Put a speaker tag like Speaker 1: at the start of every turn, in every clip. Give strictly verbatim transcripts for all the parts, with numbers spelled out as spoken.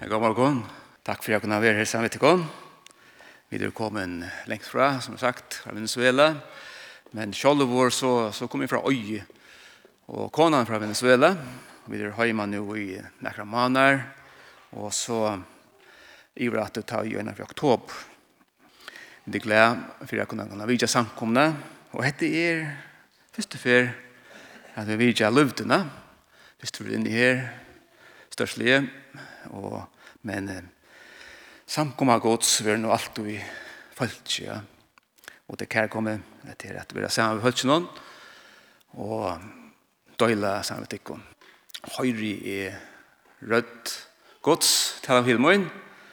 Speaker 1: God morgon. Tack för att jag kunde vara här sammen med dig. Vi är kommit längst fra, som sagt, fra Venezuela. Men själv vår så, så kom vi fra Øye og konan fra Venezuela. Vi är hemma nu i några månader. Och så i att det tar ju en av oktober. Det är glad för att kunna kunna vidja samkomna. Och det är först och främst att vi vidja lövdena. Först och främst in i här störstliga. Og, men eh, samkomma gods vi er nå alt vi følt, ja. Og det kan komme til at vi er sammen med følt noen, og døyla sammen med tikkun. Høyri er rødt gods til av filmen.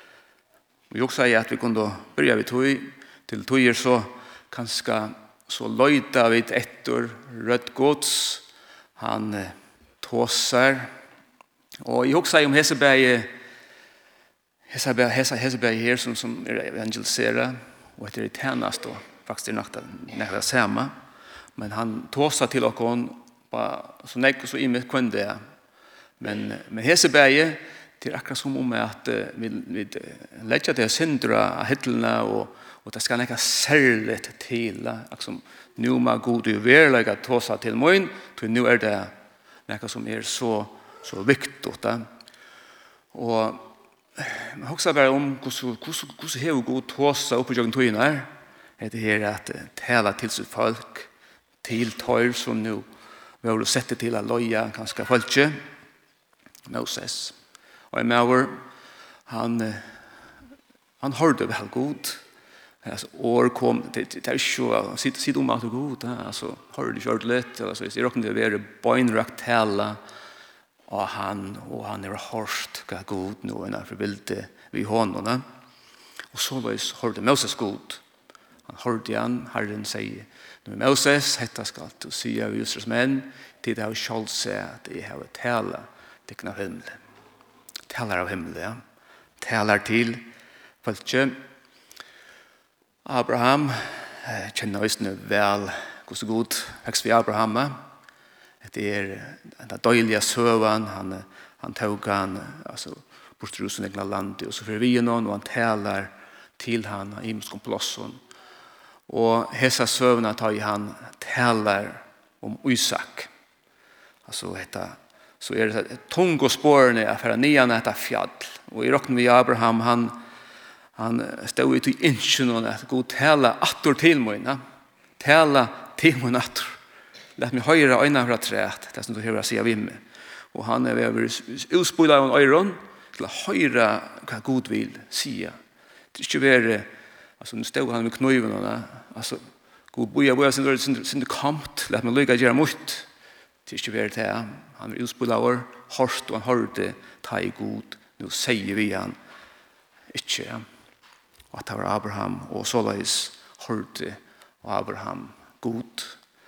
Speaker 1: Vi også sier at vi kunne begynne ved tog, til tog så kanskje så løyta vi etter rødt gods, han eh, tåser. Og jeg også sier om Heseberg, Heseberg, Heseberg her som, som er evangeliserer, og etter det tjenest, og faktisk er nok det samme. Men han tåser til åkken, så nek så i mitt kun det. Men med Heseberg, det er akkurat som om at vi, vi legger det syndra av hittelene, og, og det skal nekke særlig til. Akkurat nå må god du verlegge tåser til morgen, til nå er det nekke som er så så viktigt då. Och man också bara om hur hur hur hur god tåsa upp i jorden toinar. Det är att tala till sitt folk till tar som nu vi har sett till att loja ganska folket Moses. Och Mauer han han hörde väl god. Alltså år kom det det är ju sitt sitt om att god alltså hörde ju ordentligt alltså det är också det är bönrakt tala. Og han, og han er hårst hva god nå enn for bildet vi håndene. Og så løs hørte Moses god. Han hørte igjen, Herren sier, nå er Moses, hette skal du si av Israels menn, til det har selv seg at jeg har tale til av himmelen. Taler av himmelen, ja. Taler til folket. Abraham, jeg kjenner også vel hvordan god vekst vi Abraham. Det er den døylige søvann, han, han tog han, altså, bort til rusen egna landet, og så fyrir vi noen, og han taler til han, i muskom plåsson. Og hesa søvann tar han taler om Isak. Altså, heta, så er det tung og spårene, for nian etter fjall. Og i rokken vi Abraham, han, han stod ut i innsjonen, at god taler attor til moina, taler til moina attor. Lät mig höra ögonen fra träet, det som du hör säga vimme. Och han är över utspolad av öron till att höra vad Gud vill säga. Det är inte värre, alltså nu stod han med kniven, alltså God boja boja sin sin sin kamp, lät mig lycka göra mot. Det är inte värre det. Han är utspolad av hårt och han hörde ta i god. Nu säger vi han inte. Och att det var Abraham och således hörde Abraham god.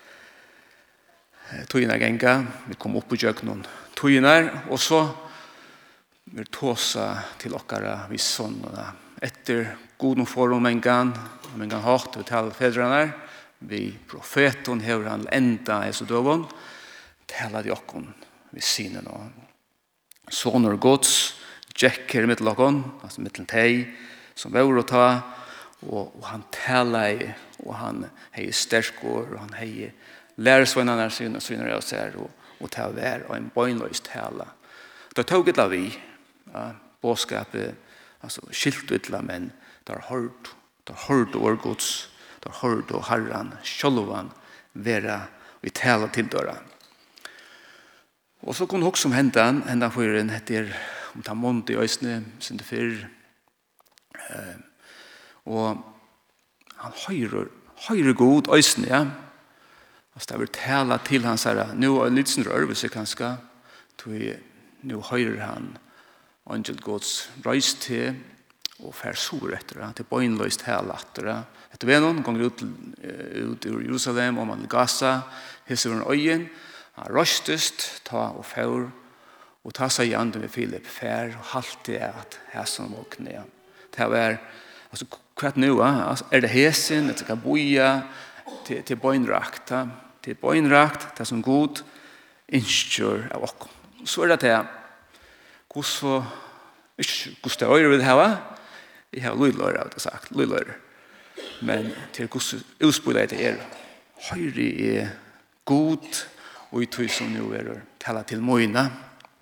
Speaker 1: Tøyene genga, vi kom opp på jøkken tøyene, og så vi tåsa til okkara vi sånne. Etter god forum en gang, om en gang hatt vi til fedrene, vi profeten hever han enda i så døven, taler de okken vi sine nå. Sånner gods, jekker i mittel okken, altså mittel teg, som vi å ta, og, og han taler, og han hei sterskår, og han hei lärsvänarna syna syna och så här och och ta vär och en bönlöst tala. Då tog det vi ja boskapet alltså skilt utla men där hört där hört or Guds där hört och Herren självan vara vi tala till dörra. Och så kunde också hända ända för en heter om ta mont i ösne sen det för eh och han höjer höjer god ösne ja. Alltså det vill tala till han säger nu är lite sån rörelse kanske då nu höjer han angel gods rise till och för sur efter att det på en löst hela efter det vet någon gång ut ut ur Jerusalem och man Gaza hesur öjen han röstest ta och för och ta sig ande med Filip fär och halt det att här som vakna det var alltså kvart nu alltså är det hesen det ska boja till till bönrakta till bönrakt det som god instjör av och så är det att hur så Ikke hvordan det øyre vil ha. Jeg har lydløyre, har jeg sagt. Lydløyre. Men til hvordan utspillet det er. Høyre er god, og i tog som nå er tala til møyene.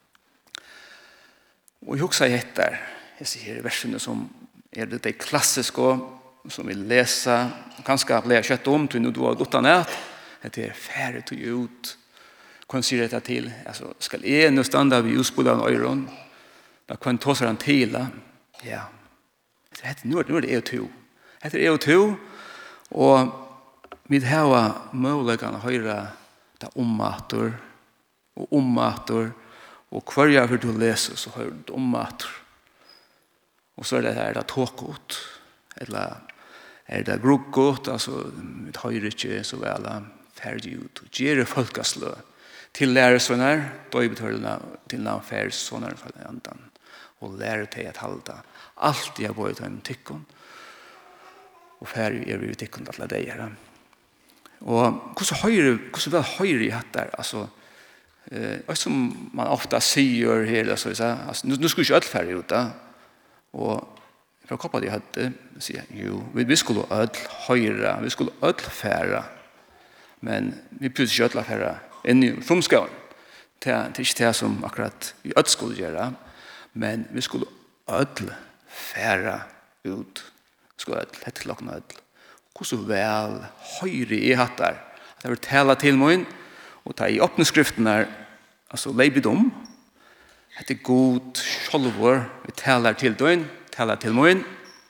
Speaker 1: Og jeg husker jeg etter, jeg sier versene som er det de klassiske, som vi leser, ganske blir kjøtt om, til nå du har gått av nett, at det er færre til ut. Hvordan sier dette til? Altså, skal jeg nå stande ved utspillet av øyren? Da kan ta seg han til. Ja. Nå er det E O to. Dette er E O to, og vi har muligheten å høre det ommater, og ommater, og hver jeg vil du lese, så hører du ommater. Og så er det er det tåkot, eller er det grukkot, altså vi hører ikke så vel ferdig ut, og gjør folkeslø til læresønner, da er betydelig til navn færsønner for den andan, og lære til at halda alt jeg bor i den tikkun, og ferdig er vi i tikkun til det gjøre. Og hvordan høyre, hvordan vel høyre i hatt der, altså, eh, som man ofta sier her, altså, altså nu, nu skulle ikke alt ferdig ut da, og fra koppa de hadde, sier jo, vi, vi skulle ødel høyre, vi skulle ødel fære, men vi prøvde ikke ødel fære inn i fromskauen. Det er ikke det som akkurat vi ødel skulle gjøre, men vi skulle ødel fære ut, vi skulle ødel, hette klokken ødel. Hvordan vel høyre i hatt der, at jeg vil tale til meg, og ta i åpneskriften her, altså leibedom, det er god sjølvor, vi taler til døgn, taler til meg,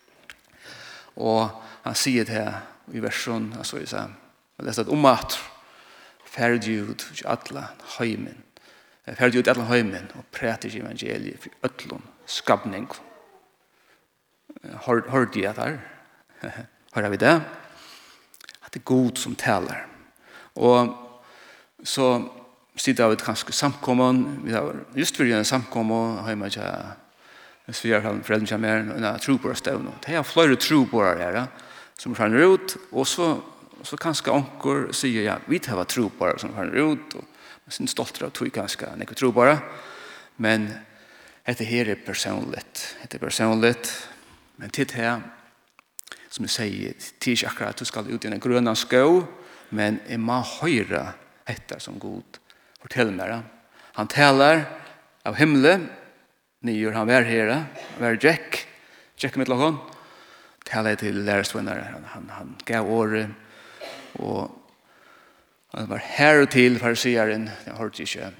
Speaker 1: og han sier det i versen, altså jeg sa, jeg leste at om at ferdig ut til alle høymen, ferdig ut til alle høymen, og præter i evangeliet for øtlån, skapning. Hørte jeg der? Hører vi det? At det er god som taler. Og så sitter vi kanskje samkommen, vi har just for en samkommen, har jeg ikke hvis vi har foreldre som er en trobare støvn. Det er flere trobare her, som fanner ut, og så, så kanskje onker sier, ja, vi tar trobare som fanner ut, og man synes stolt av tog ganske nekker trobare, men dette her er personligt, dette er personligt, men til det som jeg sier, det er ikke akkurat at du skal ut i en grønne skå, men jeg må høre etter som god forteller meg. Han taler av himmelen, nyer han var her, var Jack, Jack mitt lagon, taler til lærersvenner, han, han, han gav året, og han var her og til farisieren, jeg hørte ikke,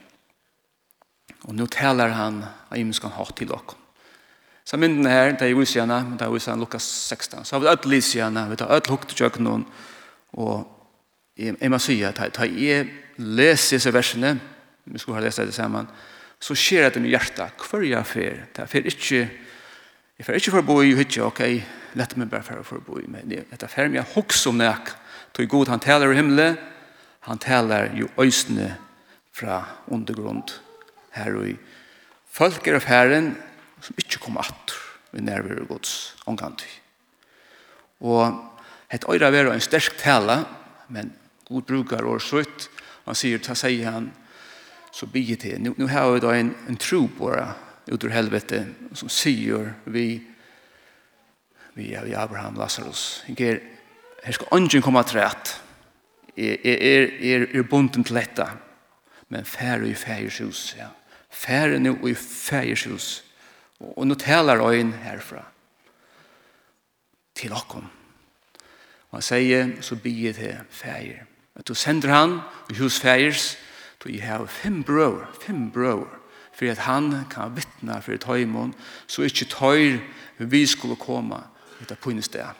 Speaker 1: og nå taler han av imenskan hatt til dere. Så mynden her, det er jo isjana, det er jo isjana Lukas sexton. Så har vi ødel isjana, vi tar ødel hukt til noen, og jeg, jeg må si at da jeg leser disse versene, vi skulle ha lest det sammen, så skjer det med hjertet, hver jeg fer. Det er ikke, jeg fer ikke for å bo i hytje, ok, lett meg bare for å bo i, men det er fer meg huks om nek, til god han taler i himmelen, han taler jo øysene fra undergrunn her og i. Folk er av herren, som ikke kommer att ved nærvære Guds omkant. Og et øyre er en sterk tale, men god brukar år sutt. Han sier, ta sier han, så blir det. Nå, nå har vi da en, en tro på det, ut ur helvete, som sier vi, vi er Abraham, Lazarus. Her, her skal ungen komme til rett. Er, er, er, er bunden til dette. Men færre i færes hus, ja. Færre nå i færes hus. Og nå taler øyn herfra til dere. Og han sier, så blir det fæger. At du sender han i hus fægers, så jeg har fem brøver, fem brøver, for at han kan vittne for et høymon, så ikke tøyr vi skulle komme ut av punne sted.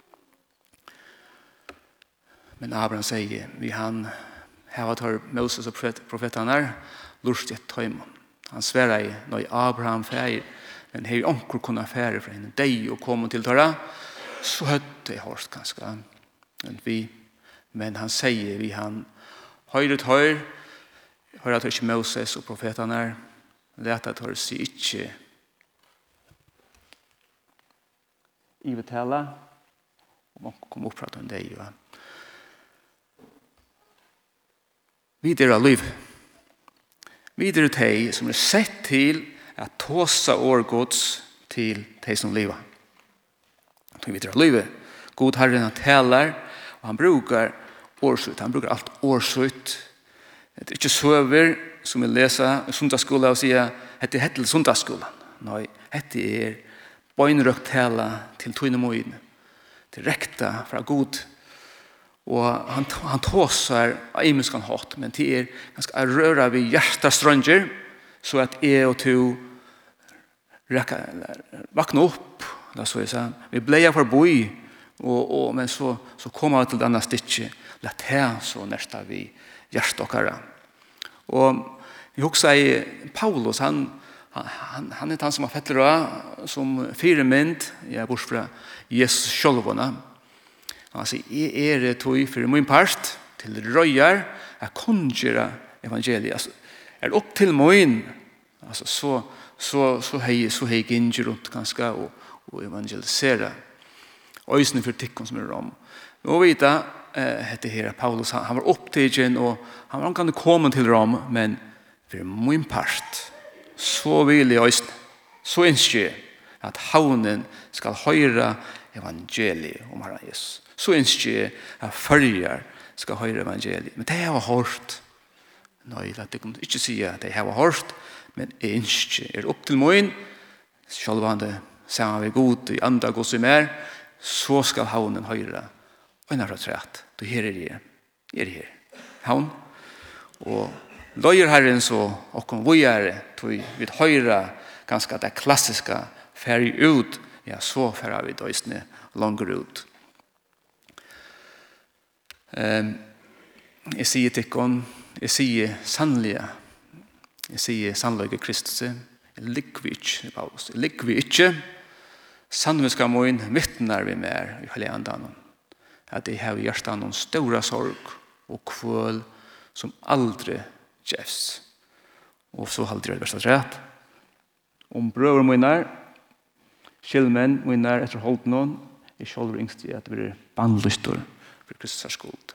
Speaker 1: Men Abraham sier, vi han har tøyr Moses og profetene her, lurt et høymon. Han sverre i, når Abraham fæger, men hei onkur kunna fære fra henne deg og komme til tøra, så høtte jeg hårst ganske. Men, vi, men han sier vi han høyre tøyr, høyre at ikke Moses og profetene er, leta tøyr si ikke i betale, og man kom opp fra den deg. Ja. Vi er av liv. Vi er teg som er sett til att tåsa årgods till de som lever. Vi vet att livet. God Herren han talar och han brukar årsut. Han brukar allt årsut. Det är inte söver som vi läser i sundagsskolan och säger att det är till sundagsskolan. Nej, det är bøynrøkt tala till tøynemoin. Direkta från god. Och han, han tåsar av imenskan hatt, men det är ganska röra vid hjärtaströnger så att jag och to vakna upp. Så jag sa, vi blev för boi, och, och, men så, så kommer vi till denna stitche. Lät här så nästa vi hjärtstockare. Och jag också i Paulus, han, han, han är han som har fettler som fyra mynd, jag bors från Jesus självåna. Han säger, är det tog för min part till röjar att konjura evangeliet. Alltså, är det upp till min, alltså så så så hej så hej ginger runt ganska och och evangelisera. Och just nu för tickon som är rom. Och vita eh hette här Paulus han, han var upptagen och han var kan komma till Rom, men för min part så vill jag så inske att haunen ska höra evangeliet om Herren Jesus. Så inske att följar ska höra evangeliet. Men det har hört. Nej, det kan inte säga att det har hört, men inske är upp till moin. Självande säger vi god i andra gos i mer, så ska haunen höra. Och när det är rätt, då här är det. Är det här. Haun. Och löjer Herren så, och om vi är tog vi höra ganska det klassiska färg ut, ja, så färg vi då istället långt ut. Um, jeg sier til ikon, jeg sier sannlige, jeg sier sannlige Kristus, jeg ligger vi ikke, Paulus, jeg ligger vi ikke, sannviska moin, vittnar vi mer i hele andan, at jeg har hjertet noen stora sorg og kvøl som aldri gjevs. Og så aldri det verste rett. Om brøver moinar, skillmenn moinar etter holdt noen, jeg sjølver yngst i at det blir bandlyster for Kristus skuld.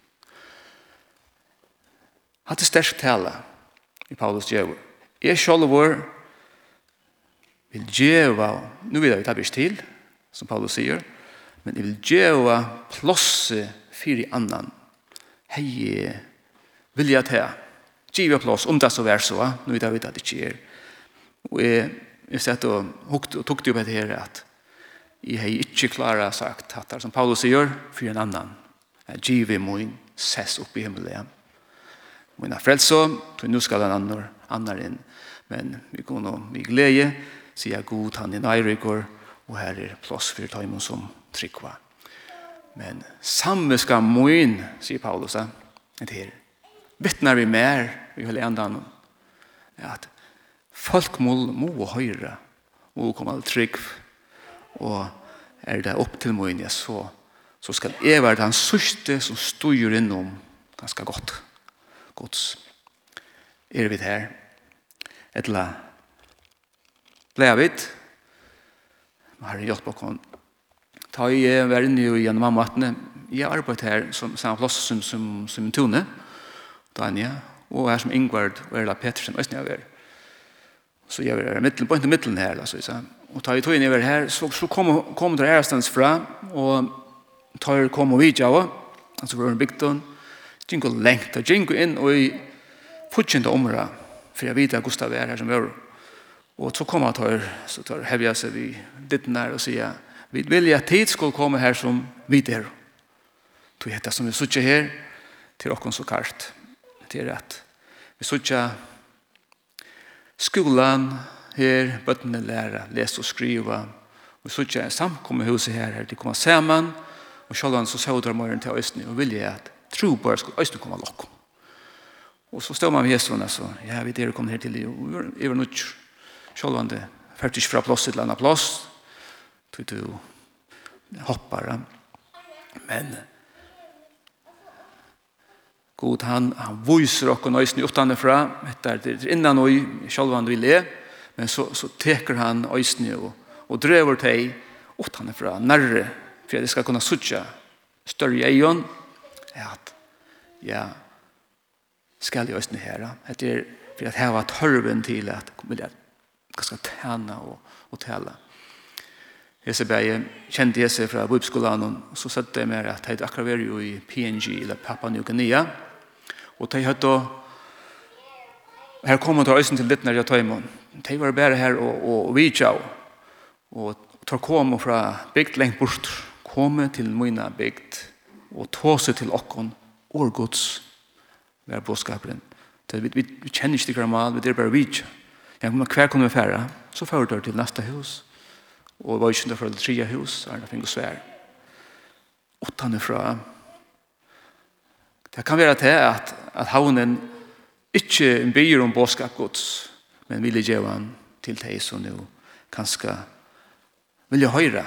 Speaker 1: Hatt det sterkt tale i Paulus djøver. Jeg sjølver vil djeva, nu vil jeg ta bort til, som Paulus sier, men jeg vil djeva plåse fyr i annan. Hei, vil jeg ta. Djeva plås, om det så vær så, nu vil jeg vite at det ikke er. Og jeg, jeg sett og, og tok det opp etter her at jeg har ikke klart sagt at det som Paulus sier, fyr en annan. Djeva min ses opp i himmelen. Min er frelse, så nå skal en annen, annen inn. Men vi går nå med glede, sier god, han er nærrykker, og her er plass for tøymen som trykker. Men samme skal moin, sier Paulus, det her. Vittnar vi mer, vi vil enda noen, at folk må, må høre, må komme til trygg, og er det opp til moin, ja, så, så skal jeg være den sørste som styrer innom ganske godt. Gods. Er vi her? Etla ble vi. Har jeg gjort på kon. Ta jeg var inne i gjennom mammaatene. Jeg har arbeidet her som samme plass som, som, som Tone, Dania, og her som Ingvard og Erla Petersen, og jeg var. Så jeg var mittel, på ikke middelen her. Altså, og ta jeg tog inn i her, så, så kom, kom det ærestens fra, og ta jeg kom og vidja også, altså for Bygdon, Jingo lengt, og Jingo inn og i fortjente området, for jeg vet at Gustav er her som var. Og så kommer han så tar hevja seg vi ditt nær og sier, vi vil at tid skal komme her som vi der. Det er det som vi sitter her, til åkken så kart. Det er rett. Vi sitter skolen her, bøttene lære, lese og skrive. Vi sitter samkommet huset her, her de kommer sammen, og selv så søder morgen til Østene, og vil jeg at tro på at Østene kommer lokk. Og så står man ved Jesus, så, ja, vi der kommer her til, og vi var nødt selv om det førte ikke fra plass til en annen plass, til du hopper. Men god, han, han viser oss Østene utenfra, etter det er innan og selv om det vil le, men så, så teker han Østene og, og drever til utenfra, nærre, for at det skal kunne sutte større egen, at ja, skal jeg Østene her. Det er for at her var tørven til at ska tjäna och, och tala. Jag ser bara, jag kände jag sig från bibelskolan och så satt jag med att jag akkurat var ju i P N G eller Papua Nya Guinea. Och jag hade då, här kommer de till till litt när jag tar imon. De var bara här och, och, och vidtja och tar kom fra bygd lengt bort, komme til mina bygd og ta seg til okkon og Guds var bådskaperen. Vi, vi, vi kjenner ikke det grammal, vi er bare vidtja. Ja, men hver kunne vi fære, så fører det til neste hus. Og var ikke for det tredje hus, er det finnes svær. Åttane fra. Det kan være til at, at havnen ikke byr om bådskap Guds, men ville gjøre han til deg som nå kanskje vil jeg høre.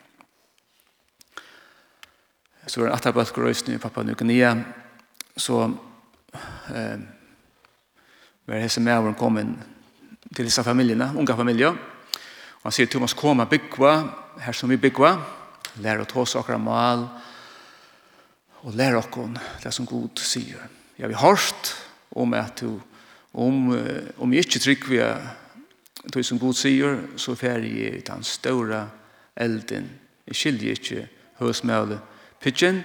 Speaker 1: Så var det atterbalk og røysene i Papua Nya Guinea, så eh, var hese med over kommet til disse familiene, unge familier. Og han sier, Thomas, kom og bygge, her som vi bygge, lære å ta saker av mal, og lære oss det som Gud sier. Ja, vi har hørt om at du, om, om jeg ikke trykker vi det som Gud sier, så fer jeg den store elden. Jeg skiljer ikke høysmøle pitchen,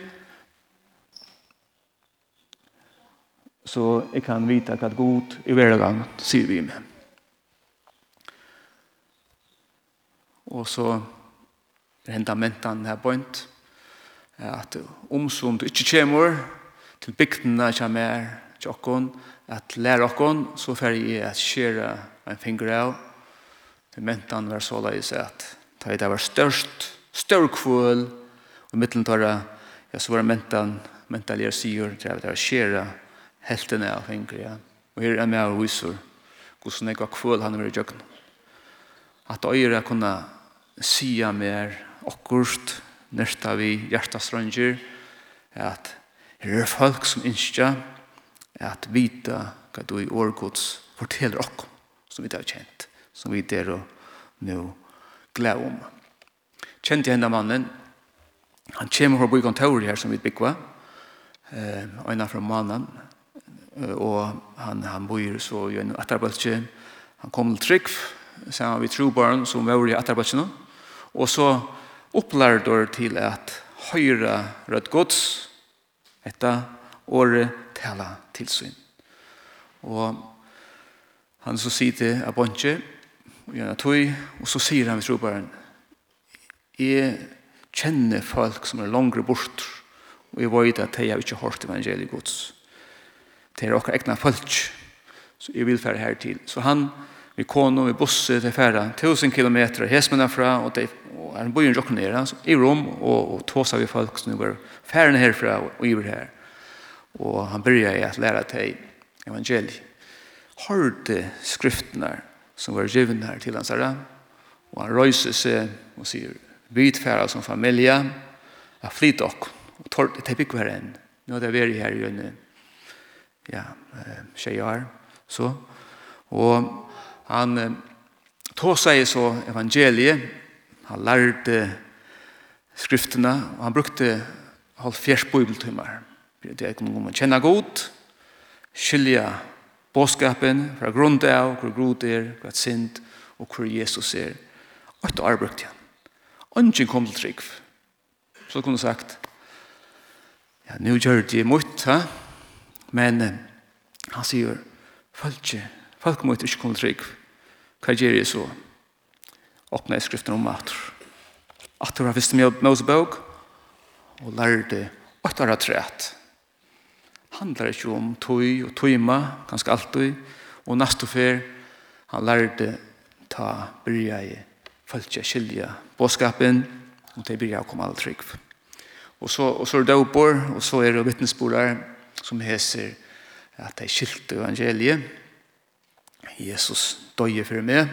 Speaker 1: så jeg kan vite at Gud i hver gang sier vi med. Og så renda mentan her point, at om som du ikke kommer til bygdene som er tjokken, at lære okkon, så fer jeg at skjere en finger av. Det mentan var så leis at det var størst, større kvøl, og mittelen tar det, ja, så var det mentan, mentaligere sier, det var skjere heltene av finger, ja. Og her er med og viser hvordan jeg var kvøl han var i jøkken. At øyre kunne sia mer akkurat, nørsta vi hjertastranger, at her er folk som innskja, at vita hva du i årgods forteller okkom, som vi har kjent, som vi der og nå gled om. Kjente jeg henne mannen, han kommer fra bygge kontoret her som vi bygger, eh, øyne fra mannen, og han, han bor så i en atterbaltje, han kom til trygg, sammen med trobarn som var i atterbaltjene, og så opplærte til at høyre rødt gods, etter året tala tilsyn. Og han så sier til Abonche, og gjerne tog, og så sier han ved trobaren, jeg kjenner folk som er langere bort, og jeg vet at jeg har ikke hørt evangeliet gods. Det er akkurat egnet folk, så jeg vil fære her til. Så han, vi kone, vi busse til fære, tusen kilometer, hesmene fra, og, de, og han bor i en jokken nere, i rom, og, og tåsa vi folk som går færene herfra, og iver her. Og han börjar i att lära till evangeliet. Hörde skrifterna som var givna här till hans herre. Och han röjser sig och säger, vidfärda som familja, jag flyt och och det fick vara en. Nu har det varit här i en ja, tjejar. Så. Och han tog sig så evangeliet. Han lärde skrifterna och han brukte halvfjerds bibeltimmar. Det er noe man kjenner godt, skilja bådskapen fra grunn av hvor Gud er, hva synd og hvor Jesus er. Og etter arbeidet igjen. Ønsken kom til trygg. Så kunne sagt, ja, nå gjør det mot, ha? Men eh, han sier, folk, folk må ikke komme til trygg. Hva gjør jeg så? Åpne i skriften om at at du har visst med Mosebok og lærte åtte år træt. Handlar ikke om tøy og tøyma, ganske alltid, og neste fer, han lærte ta byrja i følge skilja bådskapen, og det byrja å komme all trygg. Og så, og så er det oppår, og så er det vittnesbordar som heser at de skilte evangeliet. Jesus døye for meg.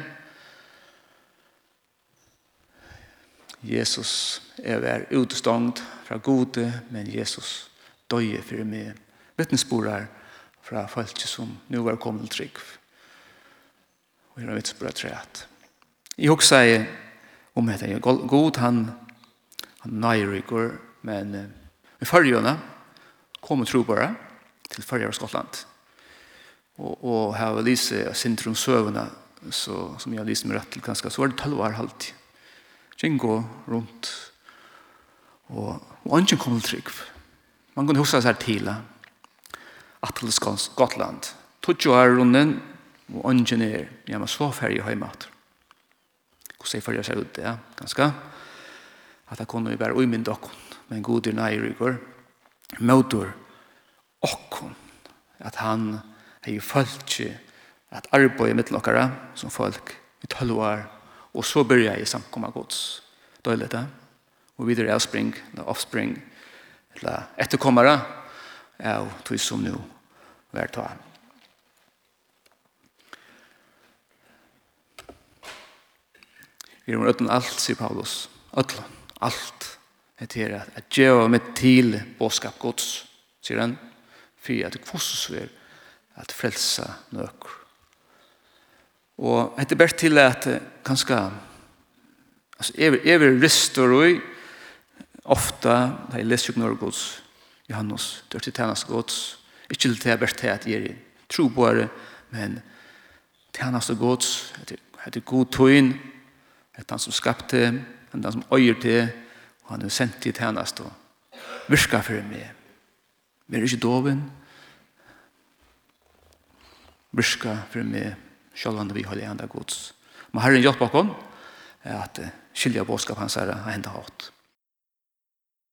Speaker 1: Jesus er vær utstånd fra gode, men Jesus døye for meg. Vittnesbordar fra folk som nu var kommet til trygg. Og jeg har vittnesbordar træt. Jeg også sier om at jeg er god, han, han nøyrykker, men uh, i førjøna kom og tro bare til førjøra Skottland. Og, og her var Lise Sintrum søvende så, som jag lyste mig rätt till ganska, så var det tolv år alltid. Kängo runt. Och, och ingen kom till trygg. Man kunde huska sig till att till Skottland. Tog ju här runden och ingen är, ja, man så färg i heimat. Och så färg ser ut det, ganska. Att jag kunde vara i min dock, men god i närryggor. Motor och att han har ju följt att arbeta med lockare som folk i tolv år och så börjar jag samkomma gods. Då är det och vidare avspring, eller offspring, eller efterkommare av tog som nu värt ta. Vi har öppnat allt, säger Paulus. Allt, allt. Det är att göra med till bådskap gods, säger han. För att det kvossas är att frälsa nöker. Och det är bara till att ganska alltså är vi ristor och ofta när jag läser ju Norrgods Johannes dör till tjänast gods inte till det bara till att ge tro på det men tjänast gods det är god tøyn det är han som skapte han som öjer det och han har sänt till tjänast och virka för mig vi är inte doven virka för mig självande vi håller andra gods men Herren hjälp bakom att skilja bådskap hans är hända hatt.